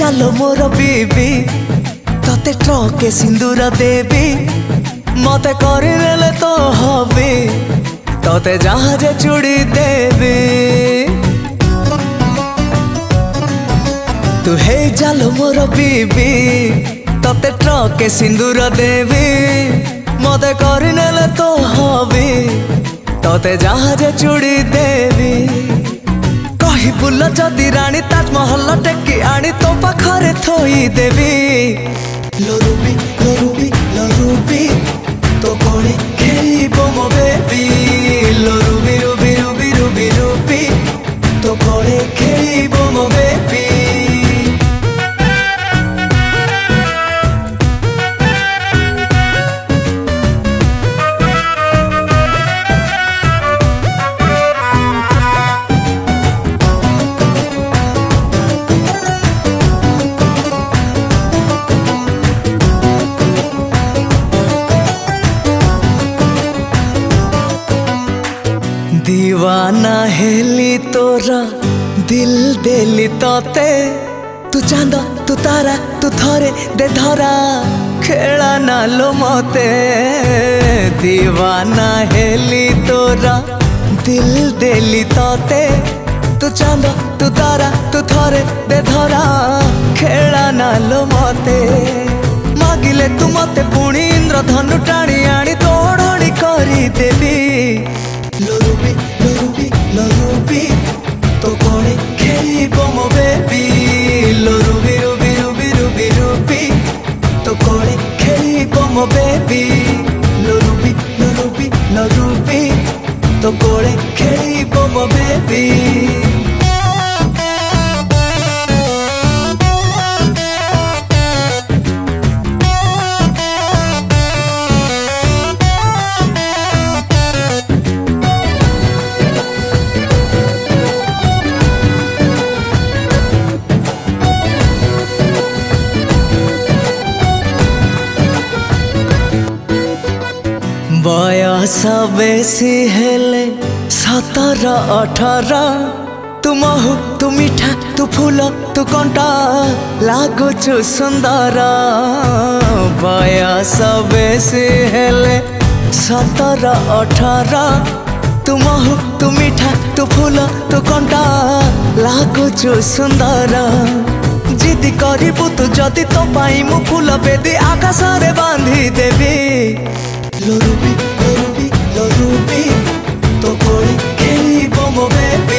चालो मोर बीबी तते ट्रके सिंदूर देवी मते करनेले तो हबी तते जहाजे चूड़ी देवी तू हे चालो मोर बीबी तते ट्रके सिंदूर देवी मते करनेले तो हबी तते जहाजे चूड़ी देवी कही बुल जदि रानी ताजमहल टेकी आनी तो पाखरे थोई देवी लो रूबी तो कोणे खेलिबो मो बेबी लो रूबी रूबी रूबी रूबी रूबी तो कोणे खेलिबो मो बेबी दीवाना हेली तोरा दिल देली तोते तू चांद तू तारा तू थरे दे धरा खेला नालो मते दीवाना हेली तोरा दिल देली तोते तू चांद तू तारा तू थरे दे धरा खेला नालो मते मागिले तू मते पुणी इंद्रधनु टाणी आनी तोड़नी करी देवी लो रूबी तो कोणे खेलिबो मो बेबी लो रूबी रूबी रूबी रूबी रूबी तो कोणे खेलिबो मो बेबी लो रूबी तो कोणे खेलिबो मो बेबी बयस बेसी हेले 17-18 तू महु तू मीठा तू फूल तू कंटा लागुचु सुंदर बयस बेसी हेले 17-18 तू महु तू मीठा तू फूल तू कंटा लागुचु सुंदर जिदी करिबु तू जदि तो पाई मु फूल बेदी आकाश रे बांधी देवी लो रूबी तो कोणे खेलिबो मो बेबी।